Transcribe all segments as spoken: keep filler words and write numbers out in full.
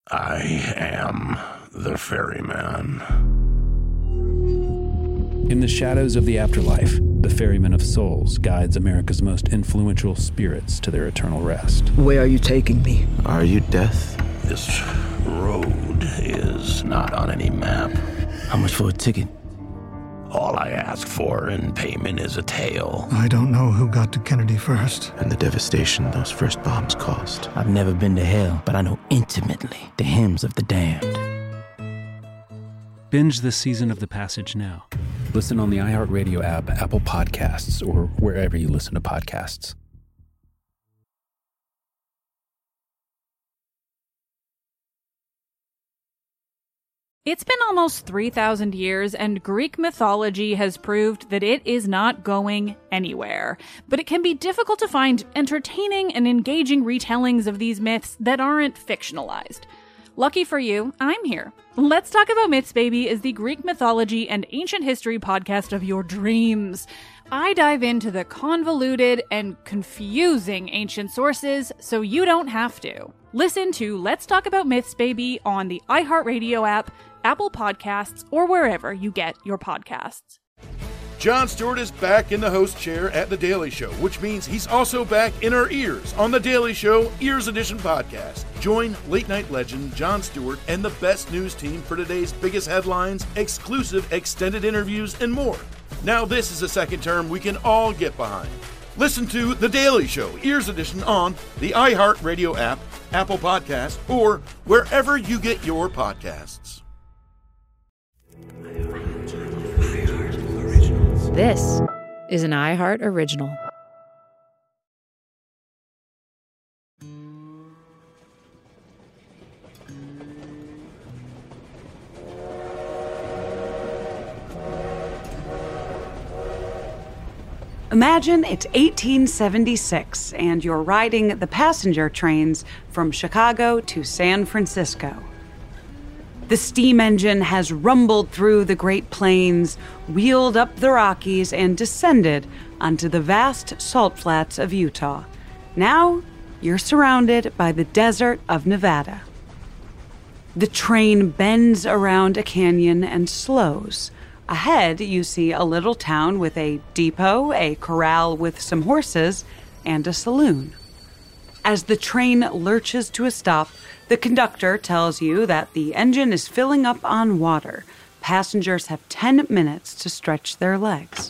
I am the ferryman. In the shadows of the afterlife, the Ferryman of Souls guides America's most influential spirits to their eternal rest. Where are you taking me? Are you death? This road is not on any map. How much for a ticket? All I ask for in payment is a tale. I don't know who got to Kennedy first. And the devastation those first bombs caused. I've never been to hell, but I know intimately the hymns of the damned. Binge this season of The Passage now. Listen on the iHeartRadio app, Apple Podcasts, or wherever you listen to podcasts. It's been almost three thousand years, and Greek mythology has proved that it is not going anywhere. But it can be difficult to find entertaining and engaging retellings of these myths that aren't fictionalized. Lucky for you, I'm here. Let's Talk About Myths, Baby is the Greek mythology and ancient history podcast of your dreams. I dive into the convoluted and confusing ancient sources so you don't have to. Listen to Let's Talk About Myths, Baby on the iHeartRadio app, Apple Podcasts, or wherever you get your podcasts. Jon Stewart is back in the host chair at The Daily Show, which means he's also back in our ears on The Daily Show Ears Edition podcast. Join late-night legend Jon Stewart and the best news team for today's biggest headlines, exclusive extended interviews, and more. Now this is a second term we can all get behind. Listen to The Daily Show Ears Edition on the iHeartRadio app, Apple Podcasts, or wherever you get your podcasts. This is an iHeart original. Imagine it's eighteen seventy-six and you're riding the passenger trains from Chicago to San Francisco. The steam engine has rumbled through the Great Plains, wheeled up the Rockies, and descended onto the vast salt flats of Utah. Now, you're surrounded by the desert of Nevada. The train bends around a canyon and slows. Ahead, you see a little town with a depot, a corral with some horses, and a saloon. As the train lurches to a stop, the conductor tells you that the engine is filling up on water. Passengers have ten minutes to stretch their legs.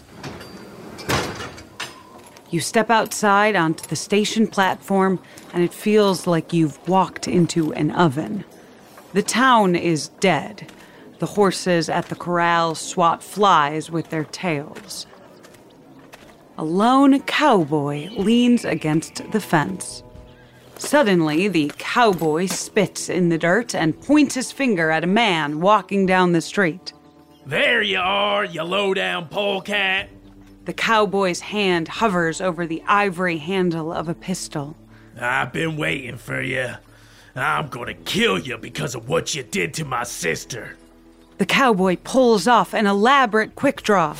You step outside onto the station platform, and it feels like you've walked into an oven. The town is dead. The horses at the corral swat flies with their tails. A lone cowboy leans against the fence. Suddenly, the cowboy spits in the dirt and points his finger at a man walking down the street. There you are, you low-down polecat. The cowboy's hand hovers over the ivory handle of a pistol. I've been waiting for you. I'm gonna kill you because of what you did to my sister. The cowboy pulls off an elaborate quick draw.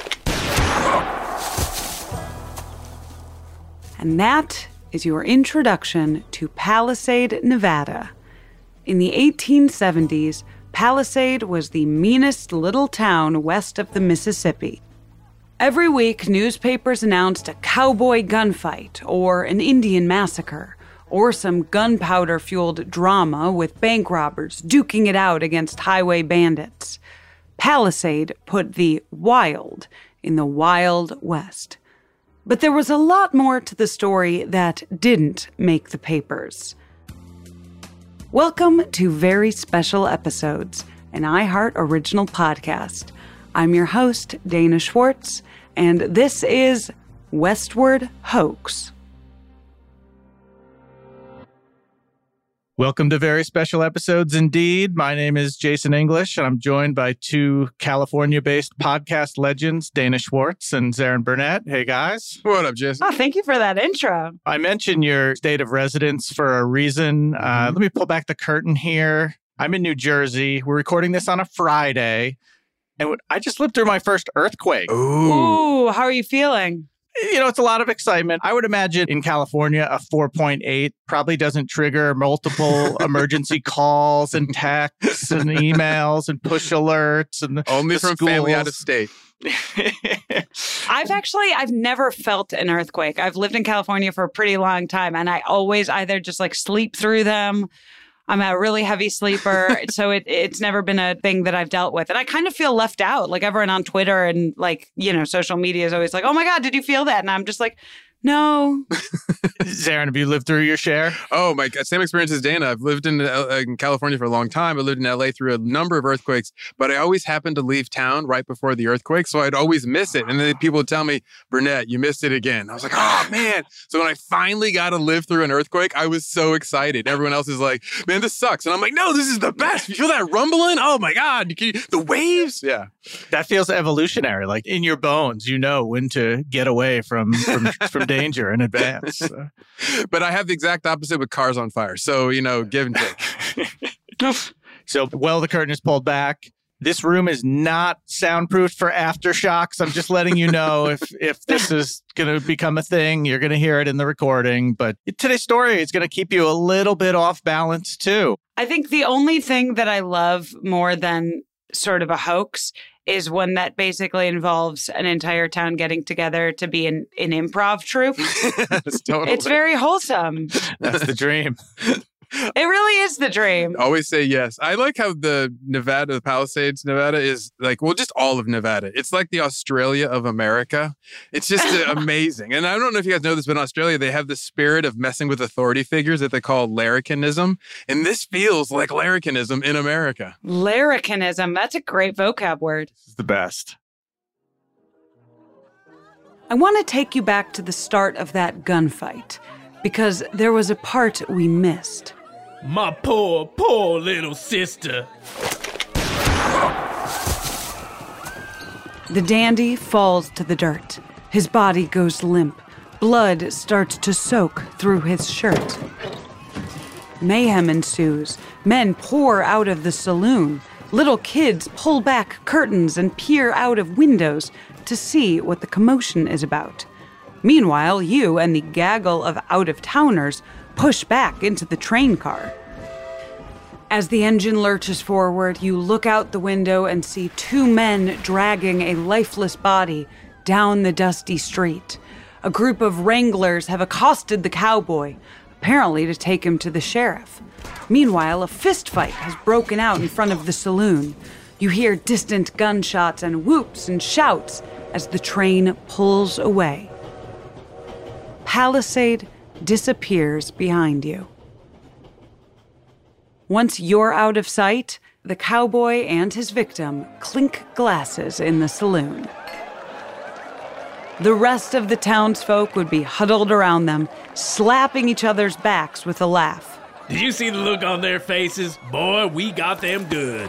And that is your introduction to Palisade, Nevada. In the eighteen seventies, Palisade was the meanest little town west of the Mississippi. Every week, newspapers announced a cowboy gunfight or an Indian massacre, or some gunpowder-fueled drama with bank robbers duking it out against highway bandits. Palisade put the wild in the Wild West. But there was a lot more to the story that didn't make the papers. Welcome to Very Special Episodes, an iHeart original podcast. I'm your host, Dana Schwartz, and this is Westward Hoax. Welcome to Very Special Episodes indeed. My name is Jason English, and I'm joined by two California-based podcast legends, Dana Schwartz and Zarin Burnett. Hey, guys. What up, Jason? Oh, thank you for that intro. I mentioned your state of residence for a reason. Mm-hmm. Uh, let me pull back the curtain here. I'm in New Jersey. We're recording this on a Friday, and I just lived through my first earthquake. Ooh, Ooh how are you feeling? You know, it's a lot of excitement. I would imagine in California, a four point eight probably doesn't trigger multiple emergency calls and texts and emails and push alerts. And only from schools. Family out of state. I've actually, I've never felt an earthquake. I've lived in California for a pretty long time, and I always either just like sleep through them. I'm a really heavy sleeper, so it it's never been a thing that I've dealt with. And I kind of feel left out. Like everyone on Twitter and like, you know, social media is always like, oh my God, did you feel that? And I'm just like, no. Zarin, have you lived through your share? Oh, my God. Same experience as Dana. I've lived in, uh, in California for a long time. I lived in L A through a number of earthquakes, but I always happened to leave town right before the earthquake, so I'd always miss it. And then people would tell me, Burnett, you missed it again. I was like, oh, man. So when I finally got to live through an earthquake, I was so excited. Everyone else is like, man, this sucks. And I'm like, no, this is the best. You feel that rumbling? Oh, my God. You can, the waves? Yeah. That feels evolutionary. Like in your bones, you know when to get away from from, from danger in advance. So. But I have the exact opposite with cars on fire. So, you know, give and take. So, well, the curtain is pulled back. This room is not soundproofed for aftershocks. I'm just letting you know if if this is going to become a thing, you're going to hear it in the recording. But today's story is going to keep you a little bit off balance, too. I think the only thing that I love more than sort of a hoax is one that basically involves an entire town getting together to be an, an improv troupe. Totally. It's very wholesome. That's the dream. It really is the dream. Always say yes. I like how the Nevada, the Palisades, Nevada is like, well, just all of Nevada. It's like the Australia of America. It's just uh, amazing. And I don't know if you guys know this, but in Australia, they have the spirit of messing with authority figures that they call larrikinism. And this feels like larrikinism in America. Larrikinism. That's a great vocab word. It's the best. I want to take you back to the start of that gunfight, because there was a part we missed. My poor, poor little sister. The dandy falls to the dirt. His body goes limp. Blood starts to soak through his shirt. Mayhem ensues. Men pour out of the saloon. Little kids pull back curtains and peer out of windows to see what the commotion is about. Meanwhile, you and the gaggle of out-of-towners push back into the train car. As the engine lurches forward, you look out the window and see two men dragging a lifeless body down the dusty street. A group of wranglers have accosted the cowboy, apparently to take him to the sheriff. Meanwhile, a fistfight has broken out in front of the saloon. You hear distant gunshots and whoops and shouts as the train pulls away. Palisade disappears behind you. Once you're out of sight, the cowboy and his victim clink glasses in the saloon. The rest of the townsfolk would be huddled around them, slapping each other's backs with a laugh. Did you see the look on their faces? Boy, we got them good.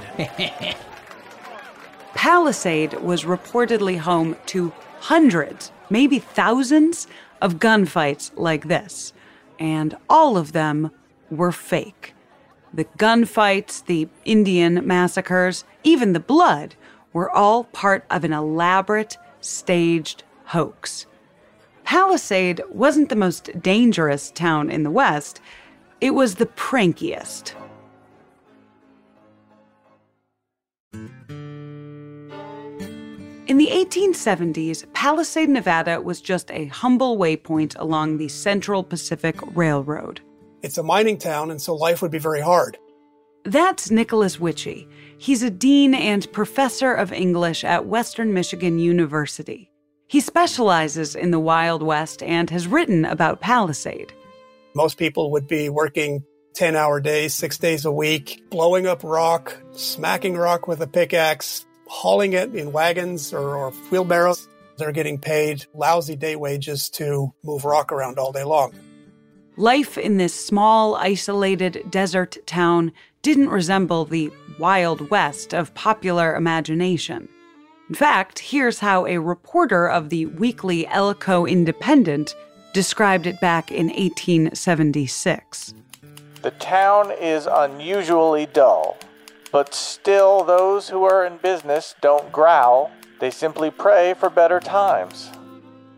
Palisade was reportedly home to hundreds, maybe thousands, of gunfights like this, and all of them were fake. The gunfights, the Indian massacres, even the blood were all part of an elaborate, staged hoax. Palisade wasn't the most dangerous town in the West. It was the prankiest. In the eighteen seventies, Palisade, Nevada was just a humble waypoint along the Central Pacific Railroad. It's a mining town, and so life would be very hard. That's Nicholas Witchey. He's a dean and professor of English at Western Michigan University. He specializes in the Wild West and has written about Palisade. Most people would be working ten-hour days, six days a week, blowing up rock, smacking rock with a pickaxe, hauling it in wagons or, or wheelbarrows. They're getting paid lousy day wages to move rock around all day long. Life in this small, isolated desert town didn't resemble the Wild West of popular imagination. In fact, here's how a reporter of the weekly Elko Independent described it back in eighteen seventy-six. The town is unusually dull. But still, those who are in business don't growl. They simply pray for better times.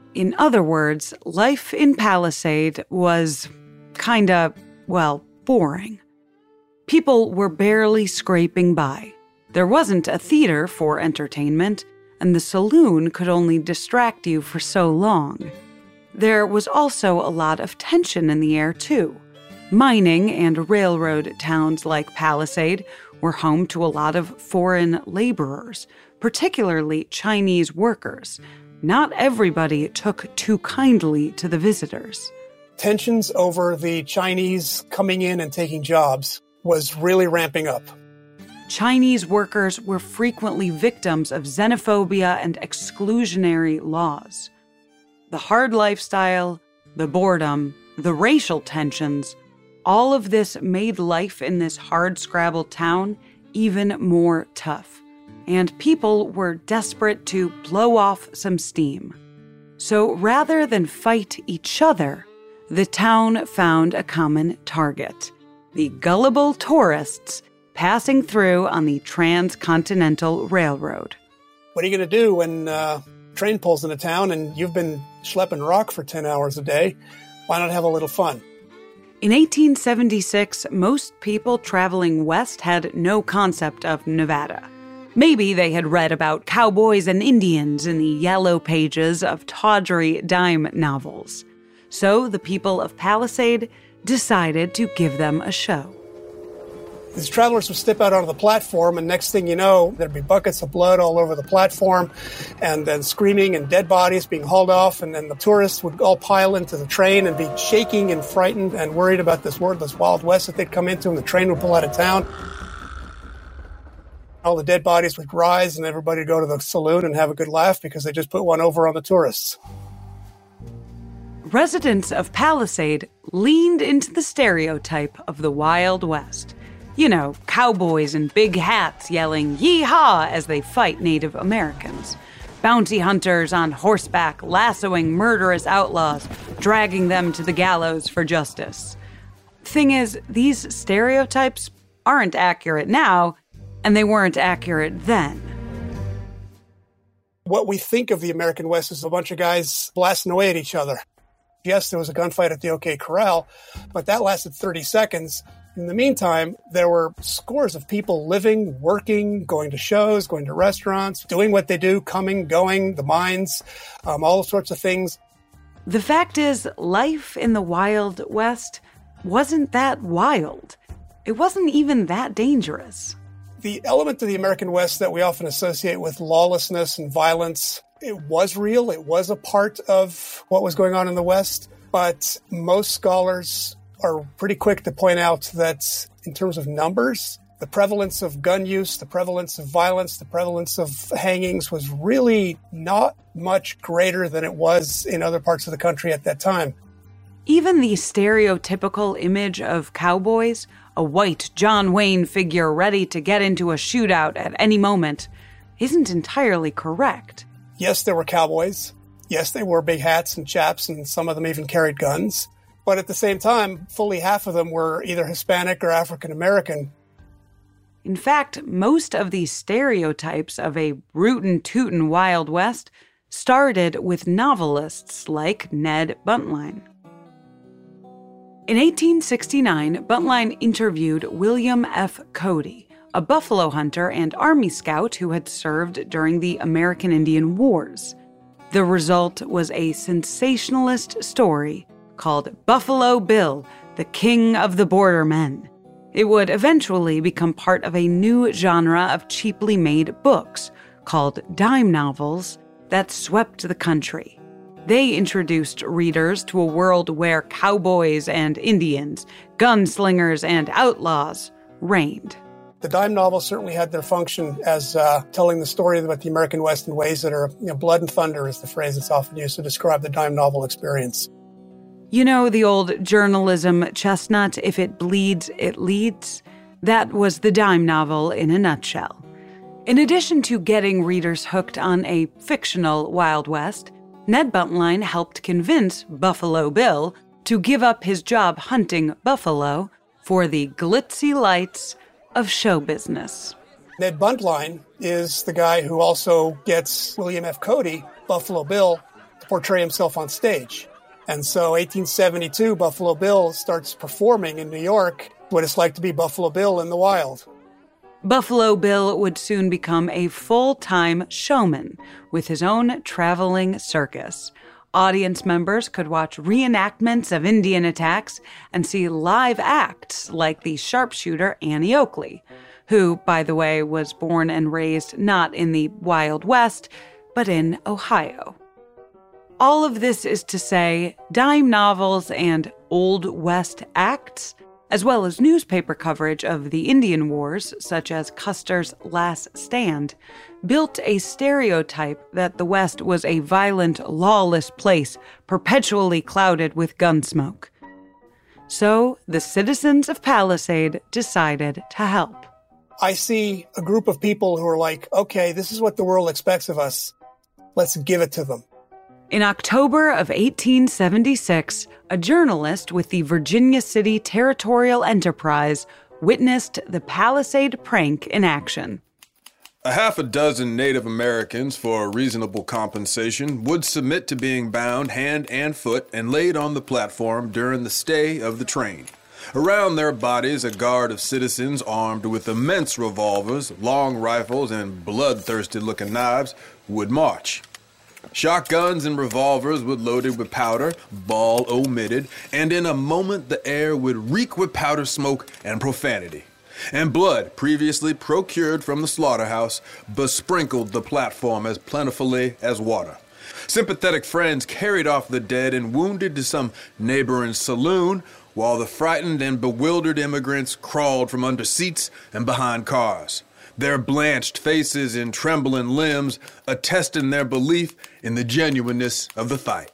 In other words, life in Palisade was kinda, well, boring. People were barely scraping by. There wasn't a theater for entertainment, and the saloon could only distract you for so long. There was also a lot of tension in the air, too. Mining and railroad towns like Palisade were home to a lot of foreign laborers, particularly Chinese workers. Not everybody took too kindly to the visitors. Tensions over the Chinese coming in and taking jobs was really ramping up. Chinese workers were frequently victims of xenophobia and exclusionary laws. The hard lifestyle, the boredom, the racial tensions, all of this made life in this hard-scrabble town even more tough. And people were desperate to blow off some steam. So rather than fight each other, the town found a common target: the gullible tourists passing through on the Transcontinental Railroad. What are you going to do when uh, train pulls into town and you've been schlepping rock for ten hours a day? Why not have a little fun? In eighteen seventy-six, most people traveling west had no concept of Nevada. Maybe they had read about cowboys and Indians in the yellow pages of tawdry dime novels. So the people of Palisade decided to give them a show. These travelers would step out onto the platform, and next thing you know, there'd be buckets of blood all over the platform, and then screaming and dead bodies being hauled off, and then the tourists would all pile into the train and be shaking and frightened and worried about this wordless Wild West that they'd come into, and the train would pull out of town. All the dead bodies would rise, and everybody would go to the saloon and have a good laugh because they just put one over on the tourists. Residents of Palisade leaned into the stereotype of the Wild West. You know, cowboys in big hats yelling "Yee-haw" as they fight Native Americans. Bounty hunters on horseback lassoing murderous outlaws, dragging them to the gallows for justice. Thing is, these stereotypes aren't accurate now, and they weren't accurate then. What we think of the American West is a bunch of guys blasting away at each other. Yes, there was a gunfight at the OK Corral, but that lasted thirty seconds. In the meantime, there were scores of people living, working, going to shows, going to restaurants, doing what they do, coming, going, the mines, um, all sorts of things. The fact is, life in the Wild West wasn't that wild. It wasn't even that dangerous. The element of the American West that we often associate with lawlessness and violence, it was real. It was a part of what was going on in the West. But most scholars are pretty quick to point out that in terms of numbers, the prevalence of gun use, the prevalence of violence, the prevalence of hangings was really not much greater than it was in other parts of the country at that time. Even the stereotypical image of cowboys, a white John Wayne figure ready to get into a shootout at any moment, isn't entirely correct. Yes, there were cowboys. Yes, they wore big hats and chaps, and some of them even carried guns. But at the same time, fully half of them were either Hispanic or African American. In fact, most of these stereotypes of a rootin'-tootin' Wild West started with novelists like Ned Buntline. In eighteen sixty-nine, Buntline interviewed William F. Cody, a buffalo hunter and Army scout who had served during the American Indian Wars. The result was a sensationalist story called Buffalo Bill, the King of the Border Men. It would eventually become part of a new genre of cheaply made books called dime novels that swept the country. They introduced readers to a world where cowboys and Indians, gunslingers and outlaws reigned. The dime novels certainly had their function as uh, telling the story about the American West in ways that are, you know, blood and thunder is the phrase that's often used to describe the dime novel experience. You know the old journalism chestnut, if it bleeds, it leads? That was the dime novel in a nutshell. In addition to getting readers hooked on a fictional Wild West, Ned Buntline helped convince Buffalo Bill to give up his job hunting buffalo for the glitzy lights of show business. Ned Buntline is the guy who also gets William F. Cody, Buffalo Bill, to portray himself on stage. And so eighteen seventy-two, Buffalo Bill starts performing in New York what it's like to be Buffalo Bill in the wild. Buffalo Bill would soon become a full-time showman with his own traveling circus. Audience members could watch reenactments of Indian attacks and see live acts like the sharpshooter Annie Oakley, who, by the way, was born and raised not in the Wild West, but in Ohio. All of this is to say, dime novels and Old West acts, as well as newspaper coverage of the Indian Wars, such as Custer's Last Stand, built a stereotype that the West was a violent, lawless place, perpetually clouded with gunsmoke. So the citizens of Palisade decided to help. I see a group of people who are like, okay, this is what the world expects of us. Let's give it to them. In October of eighteen seventy-six, a journalist with the Virginia City Territorial Enterprise witnessed the Palisade prank in action. A half a dozen Native Americans, for a reasonable compensation, would submit to being bound hand and foot and laid on the platform during the stay of the train. Around their bodies, a guard of citizens armed with immense revolvers, long rifles, and bloodthirsty-looking knives would march. Shotguns and revolvers would loaded with powder, ball omitted, and in a moment the air would reek with powder smoke and profanity. And blood, previously procured from the slaughterhouse, besprinkled the platform as plentifully as water. Sympathetic friends carried off the dead and wounded to some neighboring saloon, while the frightened and bewildered immigrants crawled from under seats and behind cars, their blanched faces and trembling limbs attesting their belief in the genuineness of the fight.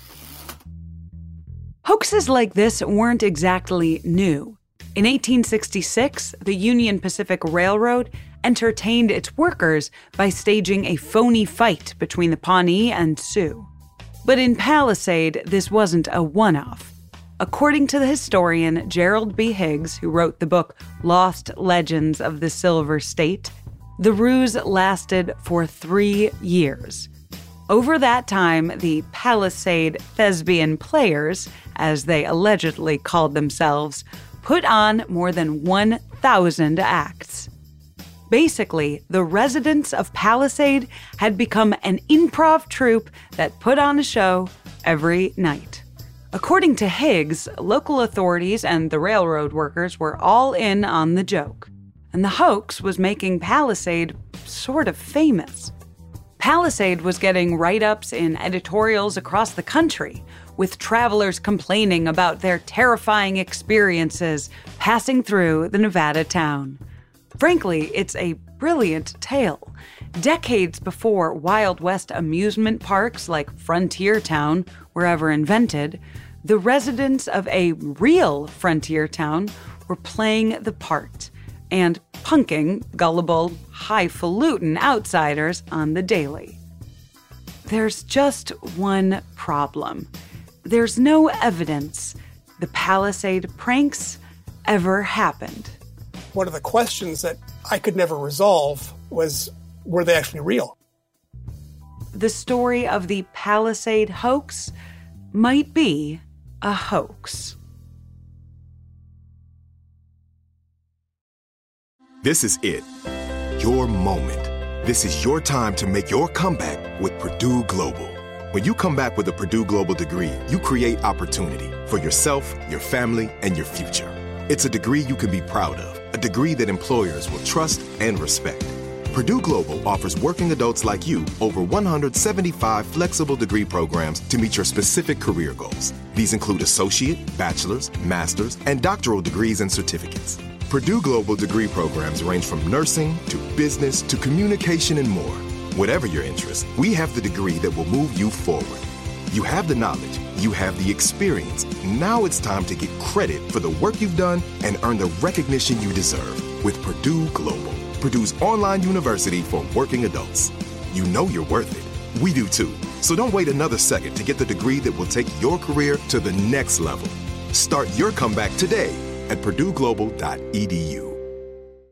Hoaxes like this weren't exactly new. In eighteen sixty-six, the Union Pacific Railroad entertained its workers by staging a phony fight between the Pawnee and Sioux. But in Palisade, this wasn't a one-off. According to the historian Gerald B. Higgs, who wrote the book Lost Legends of the Silver State, the ruse lasted for three years. Over that time, the Palisade Thespian Players, as they allegedly called themselves, put on more than one thousand acts. Basically, the residents of Palisade had become an improv troupe that put on a show every night. According to Higgs, local authorities and the railroad workers were all in on the joke, and the hoax was making Palisade sort of famous. Palisade was getting write-ups in editorials across the country, with travelers complaining about their terrifying experiences passing through the Nevada town. Frankly, it's a brilliant tale. Decades before Wild West amusement parks like Frontier Town were ever invented, the residents of a real frontier town were playing the part and punking gullible, highfalutin outsiders on the daily. There's just one problem. There's no evidence the Palisade pranks ever happened. One of the questions that I could never resolve was, were they actually real? The story of the Palisade hoax might be a hoax. This is it. Your moment. This is your time to make your comeback with Purdue Global. When you come back with a Purdue Global degree, you create opportunity for yourself, your family, and your future. It's a degree you can be proud of, a degree that employers will trust and respect. Purdue Global offers working adults like you over one hundred seventy-five flexible degree programs to meet your specific career goals. These include associate, bachelor's, master's, and doctoral degrees and certificates. Purdue Global degree programs range from nursing to business to communication and more. Whatever your interest, we have the degree that will move you forward. You have the knowledge, you have the experience. Now it's time to get credit for the work you've done and earn the recognition you deserve with Purdue Global, Purdue's online university for working adults. You know you're worth it. We do too. So don't wait another second to get the degree that will take your career to the next level. Start your comeback today at purdue global dot e d u.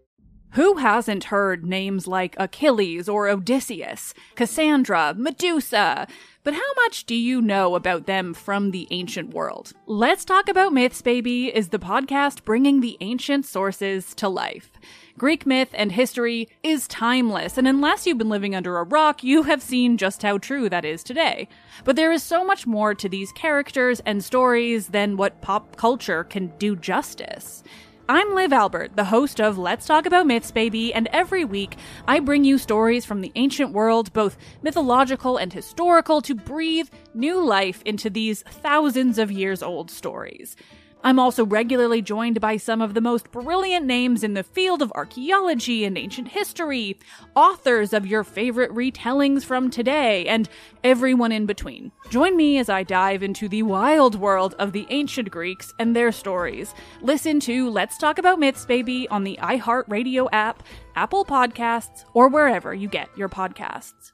Who hasn't heard names like Achilles or Odysseus, Cassandra, Medusa? But how much do you know about them from the ancient world? Let's Talk About Myths, Baby is the podcast bringing the ancient sources to life. Greek myth and history is timeless, and unless you've been living under a rock, you have seen just how true that is today. But there is so much more to these characters and stories than what pop culture can do justice. I'm Liv Albert, the host of Let's Talk About Myths, Baby, and every week I bring you stories from the ancient world, both mythological and historical, to breathe new life into these thousands of years old stories. I'm also regularly joined by some of the most brilliant names in the field of archaeology and ancient history, authors of your favorite retellings from today, and everyone in between. Join me as I dive into the wild world of the ancient Greeks and their stories. Listen to Let's Talk About Myths, Baby on the iHeartRadio app, Apple Podcasts, or wherever you get your podcasts.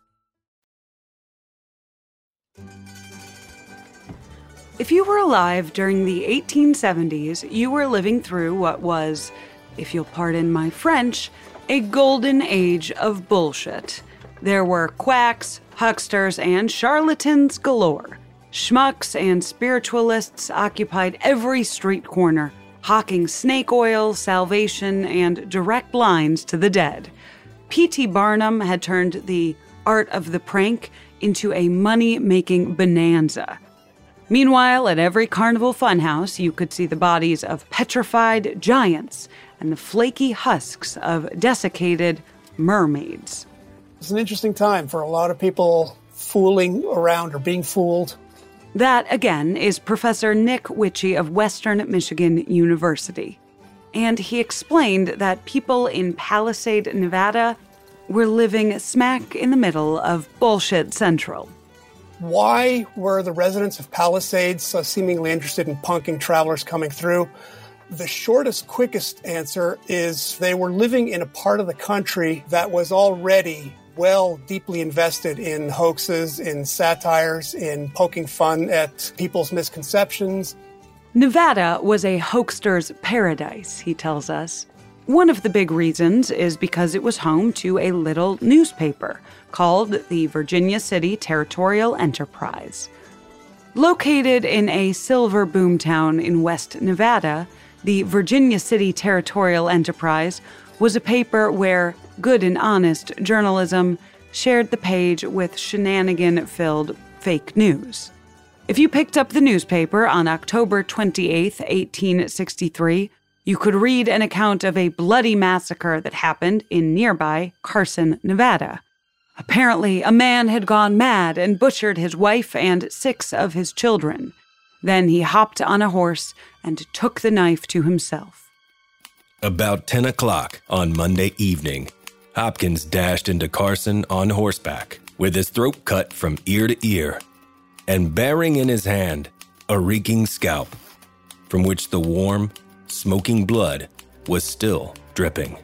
If you were alive during the eighteen seventies, you were living through what was, if you'll pardon my French, a golden age of bullshit. There were quacks, hucksters, and charlatans galore. Schmucks and spiritualists occupied every street corner, hawking snake oil, salvation, and direct lines to the dead. P T Barnum had turned the art of the prank into a money-making bonanza. Meanwhile, at every carnival funhouse, you could see the bodies of petrified giants and the flaky husks of desiccated mermaids. It's an interesting time for a lot of people fooling around or being fooled. That, again, is Professor Nick Witchey of Western Michigan University. And he explained that people in Palisade, Nevada, were living smack in the middle of bullshit central. Why were the residents of Palisades so seemingly interested in punking travelers coming through? The shortest, quickest answer is they were living in a part of the country that was already well, deeply invested in hoaxes, in satires, in poking fun at people's misconceptions. Nevada was a hoaxer's paradise, he tells us. One of the big reasons is because it was home to a little newspaper called the Virginia City Territorial Enterprise. Located in a silver boomtown in West Nevada, the Virginia City Territorial Enterprise was a paper where good and honest journalism shared the page with shenanigan-filled fake news. If you picked up the newspaper on October twenty-eighth, eighteen sixty-three, you could read an account of a bloody massacre that happened in nearby Carson, Nevada. Apparently, a man had gone mad and butchered his wife and six of his children. Then he hopped on a horse and took the knife to himself. About ten o'clock on Monday evening, Hopkins dashed into Carson on horseback, with his throat cut from ear to ear, and bearing in his hand a reeking scalp, from which the warm, smoking blood was still dripping.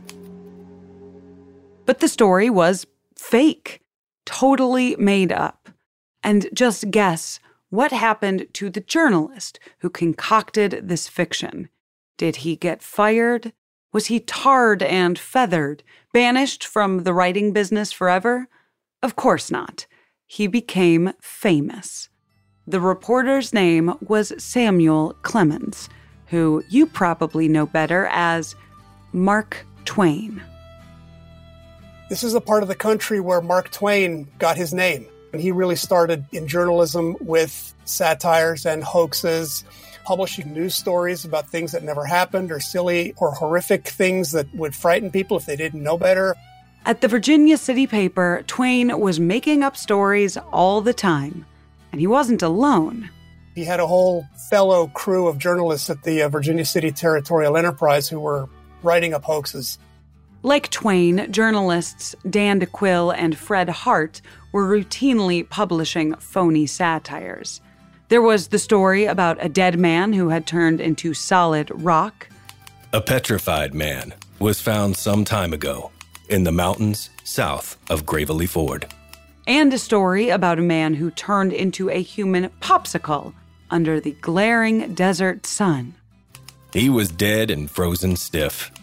But the story was fake, totally made up. And just guess what happened to the journalist who concocted this fiction. Did he get fired? Was he tarred and feathered, banished from the writing business forever? Of course not. He became famous. The reporter's name was Samuel Clemens, who you probably know better as Mark Twain. This is a part of the country where Mark Twain got his name. And he really started in journalism with satires and hoaxes, publishing news stories about things that never happened or silly or horrific things that would frighten people if they didn't know better. At the Virginia City paper, Twain was making up stories all the time. And he wasn't alone. He had a whole fellow crew of journalists at the uh, Virginia City Territorial Enterprise who were writing up hoaxes. Like Twain, journalists Dan DeQuille and Fred Hart were routinely publishing phony satires. There was the story about a dead man who had turned into solid rock. A petrified man was found some time ago in the mountains south of Gravely Ford. And a story about a man who turned into a human popsicle under the glaring desert sun. He was dead and frozen stiff,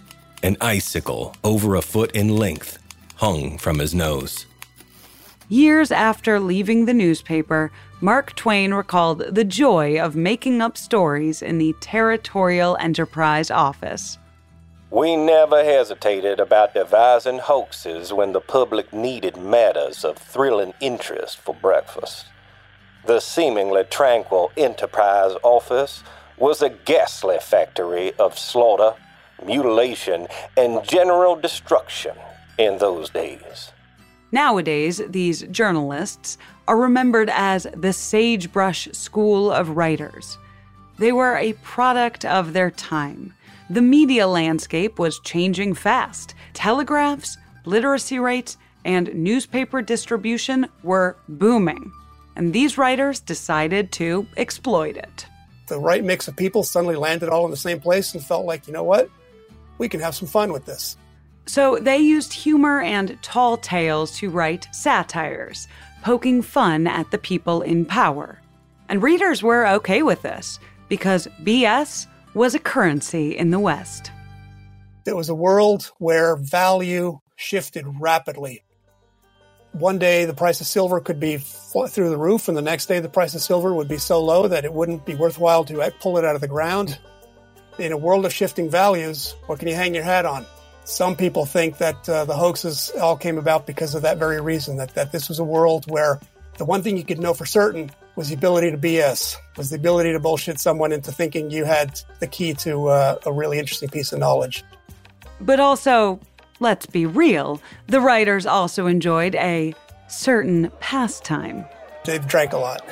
An icicle over a foot in length hung from his nose. Years after leaving the newspaper, Mark Twain recalled the joy of making up stories in the Territorial Enterprise office. We never hesitated about devising hoaxes when the public needed matters of thrilling interest for breakfast. The seemingly tranquil Enterprise office was a ghastly factory of slaughter, mutilation, and general destruction in those days. Nowadays, these journalists are remembered as the Sagebrush School of Writers. They were a product of their time. The media landscape was changing fast. Telegraphs, literacy rates, and newspaper distribution were booming. And these writers decided to exploit it. The right mix of people suddenly landed all in the same place and felt like, you know what? We can have some fun with this. So they used humor and tall tales to write satires, poking fun at the people in power. And readers were okay with this, because B S was a currency in the West. It was a world where value shifted rapidly. One day the price of silver could be through the roof, and the next day the price of silver would be so low that it wouldn't be worthwhile to pull it out of the ground. In a world of shifting values, what can you hang your hat on? Some people think that uh, the hoaxes all came about because of that very reason, that, that this was a world where the one thing you could know for certain was the ability to B S, was the ability to bullshit someone into thinking you had the key to uh, a really interesting piece of knowledge. But also, let's be real, the writers also enjoyed a certain pastime. They drank a lot.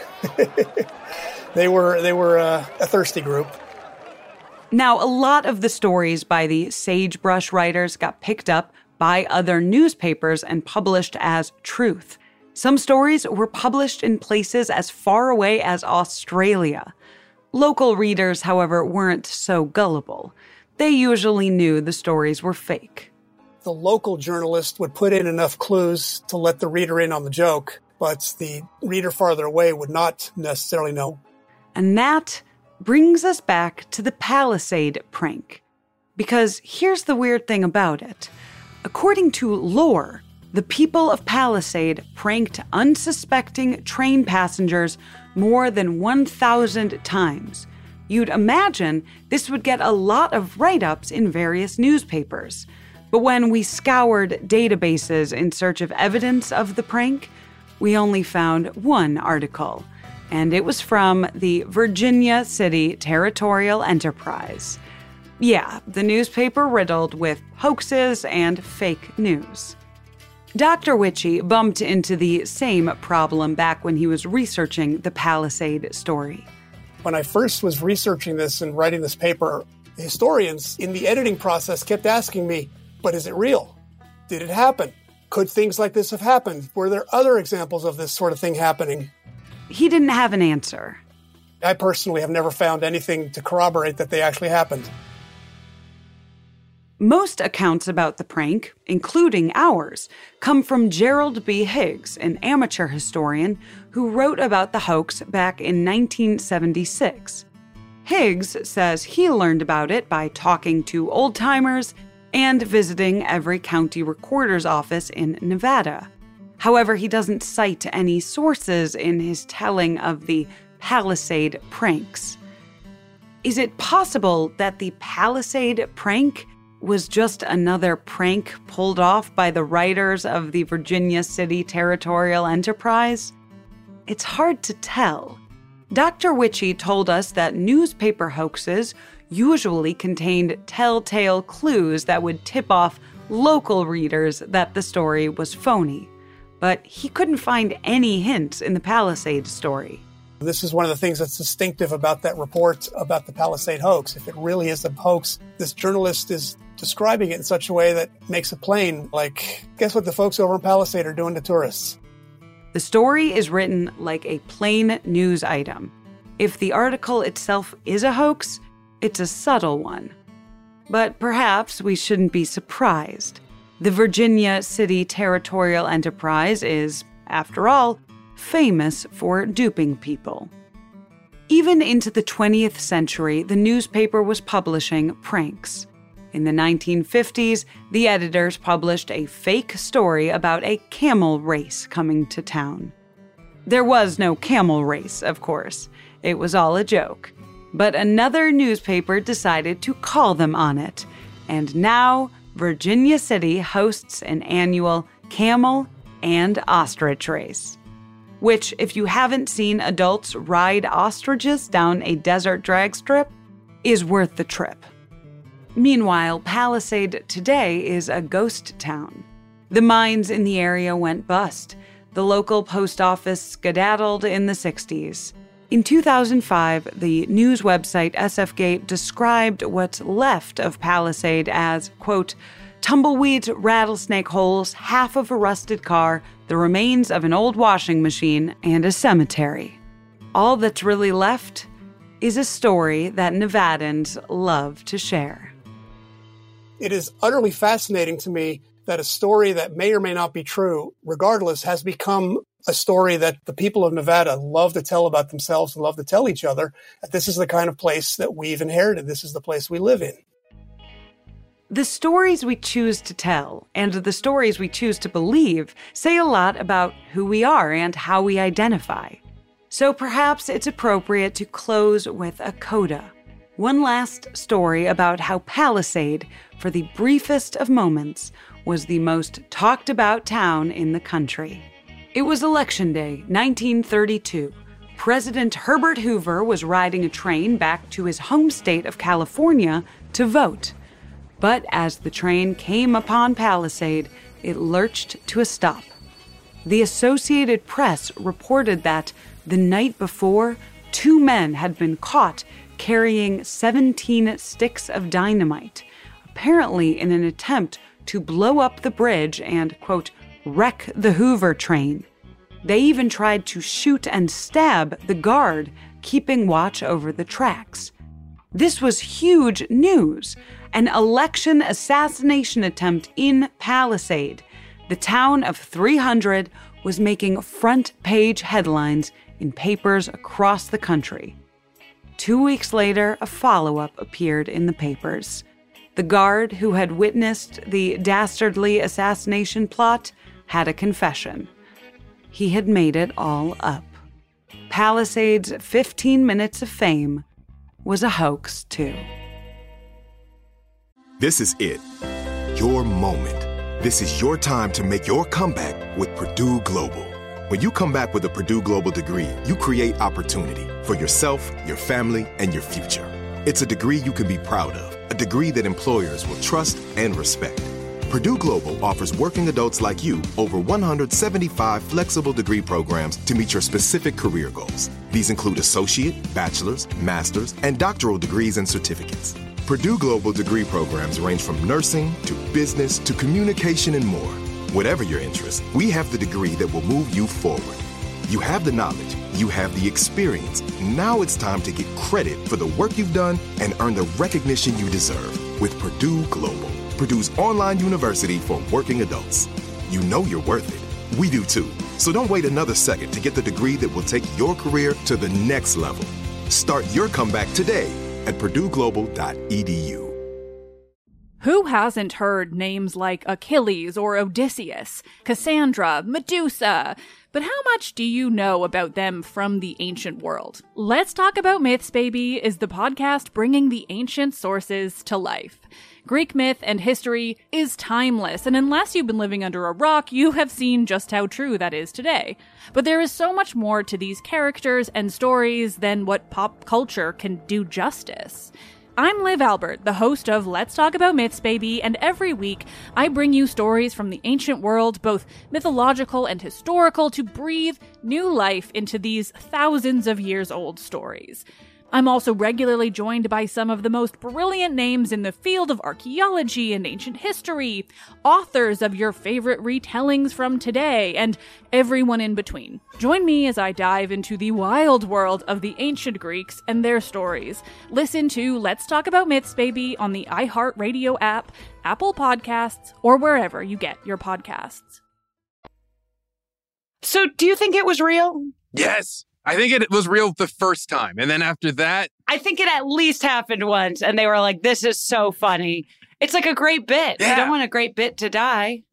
they were, they were uh, a thirsty group. Now, a lot of the stories by the Sagebrush writers got picked up by other newspapers and published as truth. Some stories were published in places as far away as Australia. Local readers, however, weren't so gullible. They usually knew the stories were fake. The local journalist would put in enough clues to let the reader in on the joke, but the reader farther away would not necessarily know. And that brings us back to the Palisade prank. Because here's the weird thing about it. According to lore, the people of Palisade pranked unsuspecting train passengers more than one thousand times. You'd imagine this would get a lot of write-ups in various newspapers. But when we scoured databases in search of evidence of the prank, we only found one article. And it was from the Virginia City Territorial Enterprise. Yeah, the newspaper riddled with hoaxes and fake news. Doctor Witchy bumped into the same problem back when he was researching the Palisade story. When I first was researching this and writing this paper, historians in the editing process kept asking me, but is it real? Did it happen? Could things like this have happened? Were there other examples of this sort of thing happening? He didn't have an answer. I personally have never found anything to corroborate that they actually happened. Most accounts about the prank, including ours, come from Gerald B. Higgs, an amateur historian who wrote about the hoax back in nineteen seventy-six. Higgs says he learned about it by talking to old-timers and visiting every county recorder's office in Nevada. However, he doesn't cite any sources in his telling of the Palisade pranks. Is it possible that the Palisade prank was just another prank pulled off by the writers of the Virginia City Territorial Enterprise? It's hard to tell. Doctor Witchy told us that newspaper hoaxes usually contained telltale clues that would tip off local readers that the story was phony. But he couldn't find any hints in the Palisade story. This is one of the things that's distinctive about that report about the Palisade hoax. If it really is a hoax, this journalist is describing it in such a way that makes it plain. Like, guess what the folks over in Palisade are doing to tourists? The story is written like a plain news item. If the article itself is a hoax, it's a subtle one. But perhaps we shouldn't be surprised. The Virginia City Territorial Enterprise is, after all, famous for duping people. Even into the twentieth century, the newspaper was publishing pranks. In the nineteen fifties, the editors published a fake story about a camel race coming to town. There was no camel race, of course. It was all a joke. But another newspaper decided to call them on it. And now, Virginia City hosts an annual camel and ostrich race. Which, if you haven't seen adults ride ostriches down a desert drag strip, is worth the trip. Meanwhile, Palisade today is a ghost town. The mines in the area went bust. The local post office skedaddled in the sixties. In two thousand five, the news website SFGate described what's left of Palisade as, quote, tumbleweeds, rattlesnake holes, half of a rusted car, the remains of an old washing machine, and a cemetery. All that's really left is a story that Nevadans love to share. It is utterly fascinating to me that a story that may or may not be true, regardless, has become a story that the people of Nevada love to tell about themselves and love to tell each other. That this is the kind of place that we've inherited. This is the place we live in. The stories we choose to tell and the stories we choose to believe say a lot about who we are and how we identify. So perhaps it's appropriate to close with a coda. One last story about how Palisade, for the briefest of moments, was the most talked about town in the country. It was Election Day, nineteen thirty-two. President Herbert Hoover was riding a train back to his home state of California to vote. But as the train came upon Palisade, it lurched to a stop. The Associated Press reported that the night before, two men had been caught carrying seventeen sticks of dynamite, apparently in an attempt to blow up the bridge and, quote, wreck the Hoover train. They even tried to shoot and stab the guard keeping watch over the tracks. This was huge news, an election assassination attempt in Palisade. The town of three hundred was making front-page headlines in papers across the country. Two weeks later, a follow-up appeared in the papers. The guard who had witnessed the dastardly assassination plot had a confession. He had made it all up. Palisade's fifteen minutes of fame was a hoax, too. This is it. Your moment. This is your time to make your comeback with Purdue Global. When you come back with a Purdue Global degree, you create opportunity for yourself, your family, and your future. It's a degree you can be proud of, a degree that employers will trust and respect. Purdue Global offers working adults like you over one hundred seventy-five flexible degree programs to meet your specific career goals. These include associate, bachelor's, master's, and doctoral degrees and certificates. Purdue Global degree programs range from nursing to business to communication and more. Whatever your interest, we have the degree that will move you forward. You have the knowledge, you have the experience. Now it's time to get credit for the work you've done and earn the recognition you deserve with Purdue Global, Purdue's online university for working adults. You know you're worth it. We do too. So don't wait another second to get the degree that will take your career to the next level. Start your comeback today at purdue global dot e d u. Who hasn't heard names like Achilles or Odysseus, Cassandra, Medusa? But how much do you know about them from the ancient world? Let's Talk About Myths, Baby is the podcast bringing the ancient sources to life. Greek myth and history is timeless, and unless you've been living under a rock, you have seen just how true that is today. But there is so much more to these characters and stories than what pop culture can do justice. I'm Liv Albert, the host of Let's Talk About Myths, Baby, and every week I bring you stories from the ancient world, both mythological and historical, to breathe new life into these thousands of years old stories. I'm also regularly joined by some of the most brilliant names in the field of archaeology and ancient history, authors of your favorite retellings from today, and everyone in between. Join me as I dive into the wild world of the ancient Greeks and their stories. Listen to Let's Talk About Myths, Baby on the iHeartRadio app, Apple Podcasts, or wherever you get your podcasts. So, do you think it was real? Yes. I think it was real the first time. And then after that, I think it at least happened once. And they were like, this is so funny. It's like a great bit. Yeah. You don't want a great bit to die.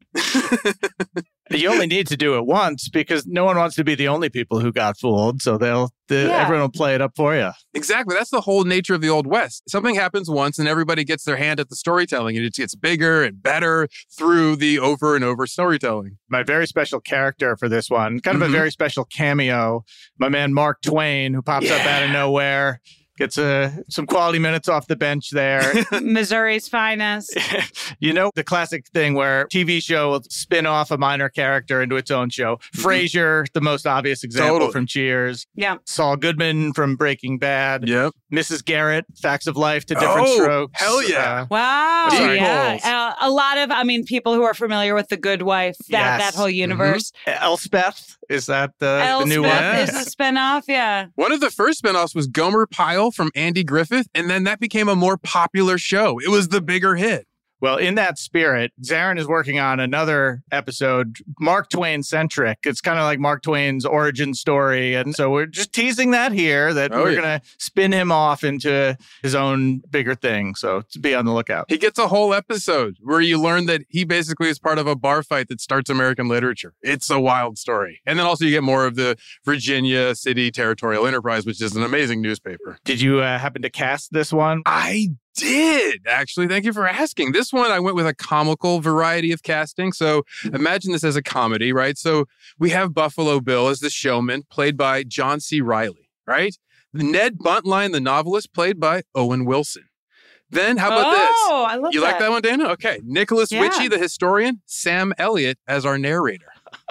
You only need to do it once because no one wants to be the only people who got fooled. So they'll, the, Yeah. everyone will play it up for you. Exactly. That's the whole nature of the Old West. Something happens once and everybody gets their hand at the storytelling, and it gets bigger and better through the over and over storytelling. My very special character for this one, kind of Mhm. a very special cameo, my man Mark Twain, who pops up out of nowhere. Gets uh, some quality minutes off the bench there. Missouri's finest. You know, the classic thing where T V show will spin off a minor character into its own show. Frasier, the most obvious example Totally. from Cheers. Yeah. Saul Goodman from Breaking Bad. Yep. Missus Garrett, Facts of Life to Different Oh, Strokes. hell yeah. Uh, Wow. Sorry. Yeah. Goals. Uh, a lot of, I mean, people who are familiar with The Good Wife, that, Yes. that whole universe. Elspeth, is that the, the Elspeth new one? is a spinoff, yeah. One of the first spinoffs was Gomer Pyle from Andy Griffith, and then that became a more popular show. It was the bigger hit. Well, in that spirit, Zarin is working on another episode, Mark Twain centric. It's kind of like Mark Twain's origin story. And so we're just teasing that here, that Oh, we're yeah. going to spin him off into his own bigger thing. So to be on the lookout. He gets a whole episode where you learn that he basically is part of a bar fight that starts American literature. It's a wild story. And then also you get more of the Virginia City Territorial Enterprise, which is an amazing newspaper. Did you uh, happen to cast this one? I did, actually. Thank you for asking. This one, I went with a comical variety of casting. So imagine this as a comedy, right? So we have Buffalo Bill as the showman, played by John C. Reilly, right? Ned Buntline, the novelist, played by Owen Wilson. Then how about this? Oh, I love You that. like that one, Dana? Okay. Nicholas Yeah. Witchy, the historian, Sam Elliott as our narrator.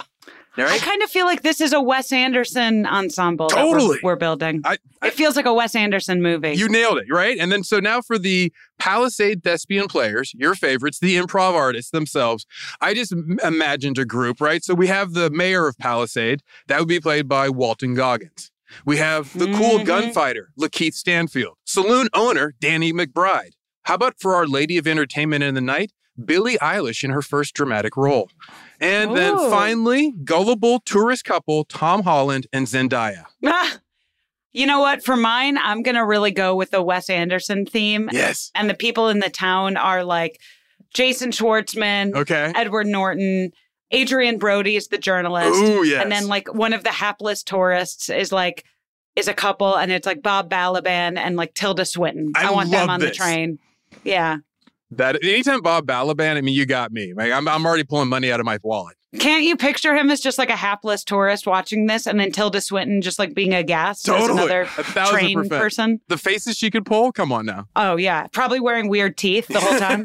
I Right? kind of feel like this is a Wes Anderson ensemble that we're- Totally. we're, building. I, it feels like a Wes Anderson movie. You nailed it, right? And then so now for the Palisade Thespian players, your favorites, the improv artists themselves, I just m- imagined a group, right? So we have the mayor of Palisade. That would be played by Walton Goggins. We have the cool Mhm. gunfighter, Lakeith Stanfield. Saloon owner, Danny McBride. How about for our lady of entertainment in the night, Billie Eilish in her first dramatic role. And then Ooh. finally, gullible tourist couple, Tom Holland and Zendaya. Ah, you know what? For mine, I'm going to really go with the Wes Anderson theme. Yes. And the people in the town are like Jason Schwartzman, Okay. Edward Norton, Adrian Brody is the journalist. Ooh, yes. And then like one of the hapless tourists is like, is a couple, and it's like Bob Balaban and like Tilda Swinton. I want them love on the this. train. Yeah. That anytime Bob Balaban, I mean, you got me. Like, I'm, I'm already pulling money out of my wallet. Can't you picture him as just like a hapless tourist watching this, and then Tilda Swinton just like being a guest as Totally. another A thousand train percent. person? The faces she could pull? Come on now. Oh, yeah. Probably wearing weird teeth the whole time.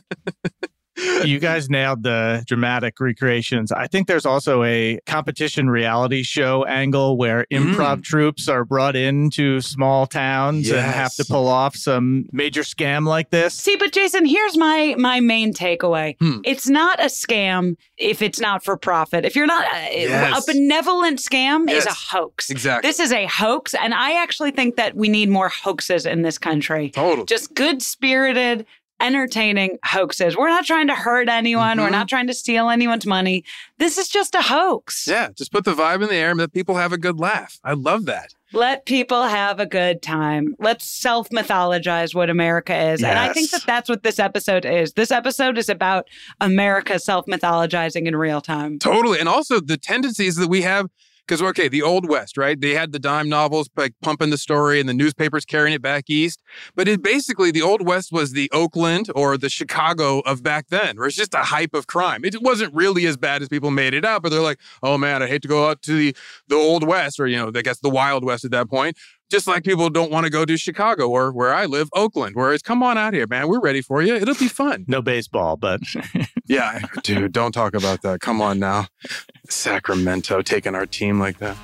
You guys nailed the dramatic recreations. I think there's also a competition reality show angle where improv Mm. troops are brought into small towns and have Yes. to pull off some major scam like this. See, but Jason, here's my my main takeaway. Hmm. It's not a scam if it's not for profit. If you're not uh, Yes. a benevolent scam is a Yes. hoax. Exactly. This is a hoax, and I actually think that we need more hoaxes in this country. Totally. Just good-spirited, entertaining hoaxes. We're not trying to hurt anyone. We're Mhm. not trying to steal anyone's money. This is just a hoax. Yeah, just put the vibe in the air and let people have a good laugh. I love that. Let people have a good time. Let's self-mythologize what America is. And I think Yes. that that's what this episode is. This episode is about America self-mythologizing in real time. Totally. And also the tendencies that we have. Because, okay, the Old West, right? They had the dime novels like pumping the story and the newspapers carrying it back east. But it basically, the Old West was the Oakland or the Chicago of back then, where it's just a hype of crime. It wasn't really as bad as people made it out, but they're like, oh man, I hate to go out to the, the Old West, or, you know, I guess the Wild West at that point. Just like people don't want to go to Chicago or where I live, Oakland, where it's come on out here, man. We're ready for you. It'll be fun. No baseball, but Yeah, dude, don't talk about that. Come on now. Sacramento taking our team like that.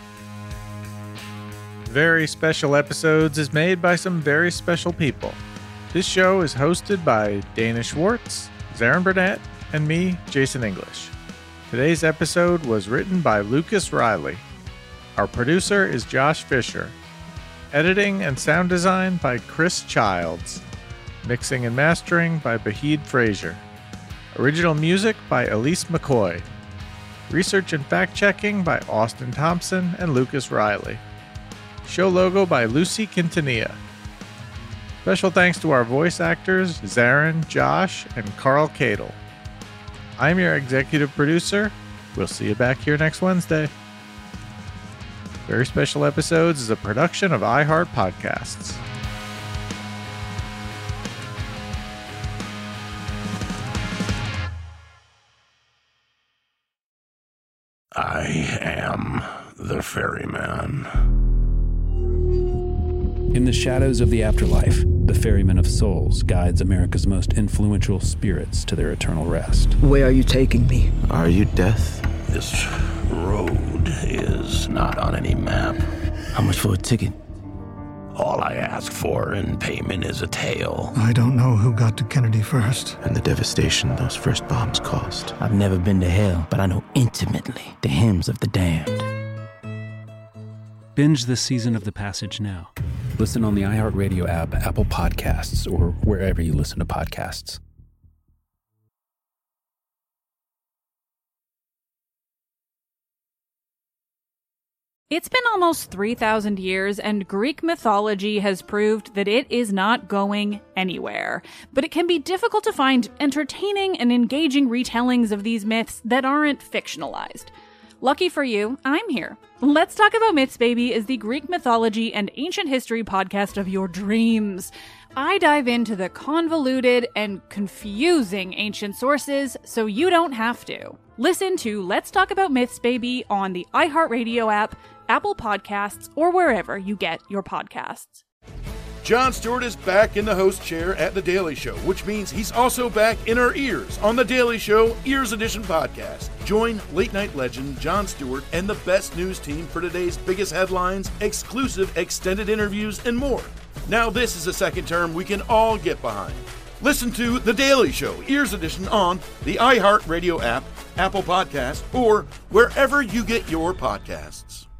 Very Special Episodes is made by some very special people. This show is hosted by Dana Schwartz, Zarin Burnett, and me, Jason English. Today's episode was written by Lucas Riley. Our producer is Josh Fisher. Editing and sound design by Chris Childs. Mixing and mastering by Bahid Frazier. Original music by Elise McCoy. Research and fact-checking by Austin Thompson and Lucas Riley. Show logo by Lucy Quintanilla. Special thanks to our voice actors, Zarin, Josh, and Carl Cadle. I'm your executive producer. We'll see you back here next Wednesday. Very Special Episodes is a production of iHeart Podcasts. I am the ferryman. In the shadows of the afterlife, the Ferryman of Souls guides America's most influential spirits to their eternal rest. Where are you taking me? Are you death? This road is not on any map. How much for a ticket? All I ask for in payment is a tale. I don't know who got to Kennedy first. And the devastation those first bombs caused. I've never been to hell, but I know intimately the hymns of the damned. Binge this season of The Passage now. Listen on the iHeartRadio app, Apple Podcasts, or wherever you listen to podcasts. It's been almost three thousand years, and Greek mythology has proved that it is not going anywhere. But it can be difficult to find entertaining and engaging retellings of these myths that aren't fictionalized. Lucky for you, I'm here. Let's Talk About Myths, Baby is the Greek mythology and ancient history podcast of your dreams. I dive into the convoluted and confusing ancient sources so you don't have to. Listen to Let's Talk About Myths, Baby on the iHeartRadio app, Apple Podcasts, or wherever you get your podcasts. Jon Stewart is back in the host chair at The Daily Show, which means he's also back in our ears on The Daily Show Ears Edition podcast. Join late-night legend Jon Stewart and the best news team for today's biggest headlines, exclusive extended interviews, and more. Now this is a second term we can all get behind. Listen to The Daily Show Ears Edition on the iHeartRadio app, Apple Podcasts, or wherever you get your podcasts.